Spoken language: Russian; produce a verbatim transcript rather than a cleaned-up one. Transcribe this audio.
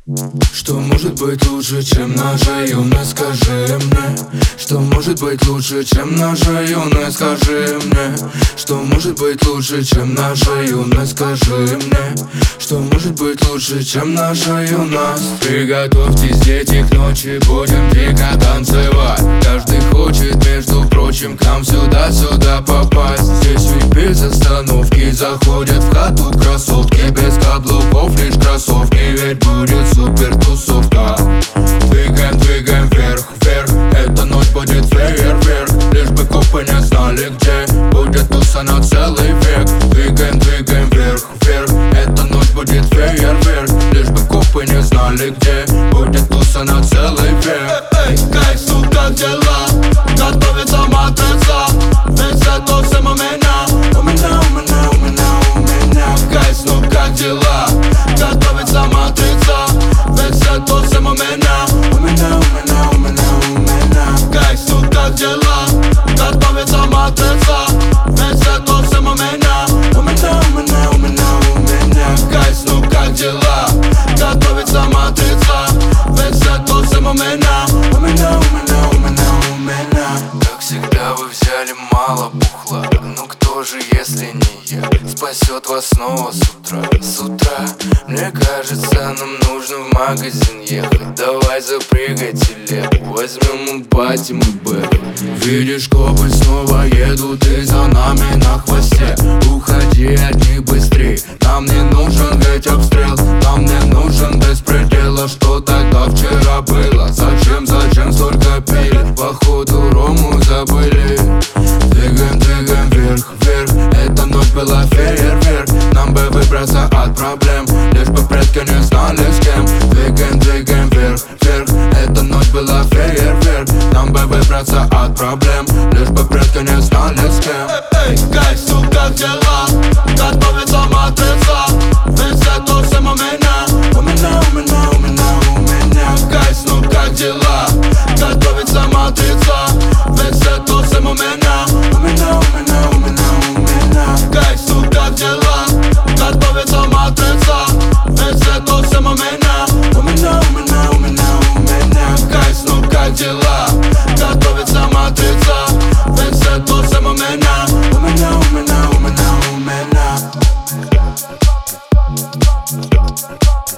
Что может быть лучше, чем наша юность, скажи мне? Что может быть лучше, чем наша юность, скажи мне? Что может быть лучше, чем наша юность, скажи мне? Что может быть лучше, чем наша юность? Приготовьтесь, дети, к ночи будем дико танцевать. Каждый хочет, между прочим, к нам сюда-сюда попасть. Здесь ведь без остановки заходят в хату кроссовки. Без каблуков, лишь кроссовки, ведь будет супер тусовка. Двигаем, двигаем вверх, вверх. Эта ночь будет фейерверк. Лишь бы копы не знали, где будет туса на целый век. Двигаем, двигаем вверх, вверх. Эта ночь будет фейерверк. Лишь бы копы не знали, где будет туса на целый век. Эй, эй, ну как дела? Готовится матрица. Ведь это все у меня. У меня, у меня, у меня, у меня. Гайс, ну как дела? Готовится матрица. Ведь это все у меня. У меня, у меня, у меня, у меня. Гайс, ну как дела? Готовится матрица. Ведь это все у меня. У меня, у меня, у меня, у меня. Гайс, ну как дела? Готовится матрица. Ведь это все у меня. У меня, у меня, у меня, у меня. Как всегда вы взяли мало бухла. Ну кто же, если не я, спасет вас снова с утра? С утра, мне кажется, нам нужно в магазин ехать. Давай запрягай телегу, возьмем у бати мы бэк. Видишь, копы снова едут и за нами на хвосте. Уходи от них быстрей, нам не нужен ведь обстрел. Нам не нужен беспредела, что тогда вчера было. Зачем, зачем столько пили, походу рому забыли. Двигаем, двигаем вверх, вверх. Эта ночь была фейерверк. Нам бы выбраться от проблем, лишь бы предки не знали с кем. Двигаем, двигаем вверх, вверх. Эта ночь была фейерверк. Нам бы выбраться от проблем, лишь бы предки не знали с кем. Эй, гайс, ну как дела? Готовится матрица.